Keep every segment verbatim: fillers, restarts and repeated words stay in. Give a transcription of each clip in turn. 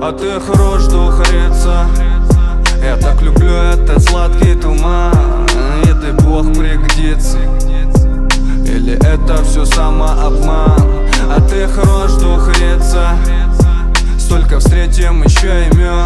А ты хорош, духарица. Я так люблю этот сладкий туман. И дай Бог пригодится. Или это все самообман? А ты хорош, духарица. Столько встретим еще имен.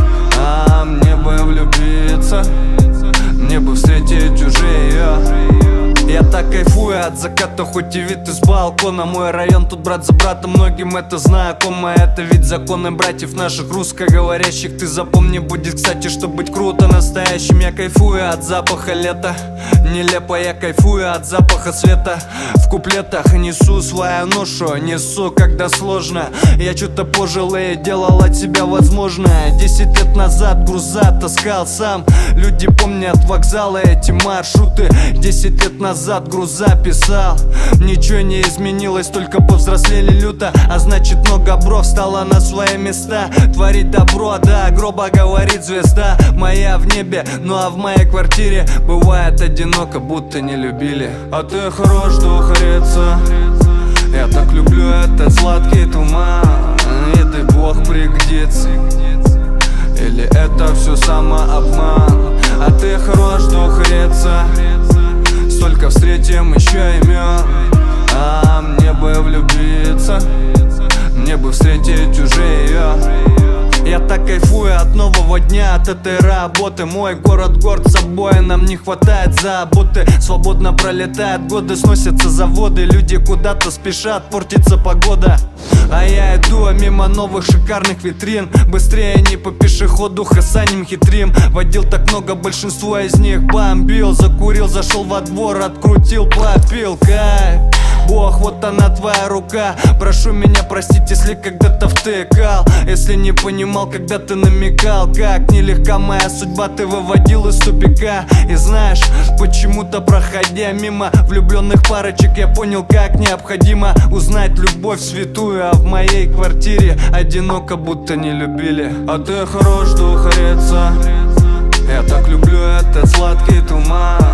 А мне бы влюбиться, мне бы встретить уже ее. Я так кайфую от заката, хоть и вид из балкона. Мой район тут брат за брата, многим это знакомо. Это ведь законы братьев наших русскоговорящих. Ты запомни, будет кстати, что быть круто настоящим. Я кайфую от запаха лета, нелепо я кайфую от запаха света. В куплетах несу свою ношу, несу, когда сложно. Я что-то пожил и делал от себя возможное. Десять лет назад груза таскал сам. Люди помнят вокзалы, эти маршруты. Десять лет назад Назад груза писал. Ничего не изменилось, только повзрослели люто. А значит много бро встало на свои места. Творить добро, да, гроба говорит звезда моя в небе, ну а в моей квартире бывает одиноко, будто не любили. А ты хорош, духарица. Я так люблю этот сладкий туман. И дай Бог пригодится. Или это все самообман? А ты хорош, духарица. Столько встретим еще имен. А мне бы влюбиться, мне бы встретить уже ее. Я так кайфую от нового дня, от этой работы. Мой город горд собой, нам не хватает заботы. Свободно пролетают годы, сносятся заводы. Люди куда-то спешат, портится погода. А я иду мимо новых шикарных витрин. Быстрее не по пешеходу, хасаним хитрим. Водил так много, большинство из них бомбил. Закурил, зашел во двор, открутил, попил, кайф. Бог, вот она твоя рука. Прошу меня простить, если когда-то втыкал, если не понимал, когда ты намекал. Как нелегка моя судьба, ты выводил из тупика. И знаешь, почему-то проходя мимо влюбленных парочек, я понял, как необходимо узнать любовь святую. А в моей квартире одиноко, будто не любили. А ты хорош, духарица. Я так люблю этот сладкий туман.